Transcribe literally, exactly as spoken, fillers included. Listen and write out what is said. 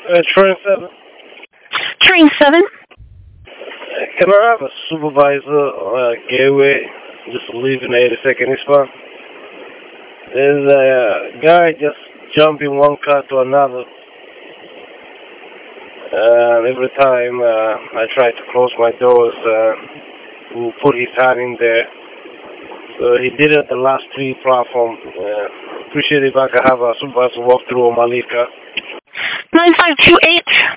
Uh, train seven. Train seven? Can I have a supervisor uh, gateway just leaving eighty-second eastbound? There's a guy just jumping one car to another. And every time uh, I try to close my doors, uh, he put his hand in there. So he did it at the last three platform. Uh, appreciate if I could have a supervisor walk through on my lead car. nine five two eight.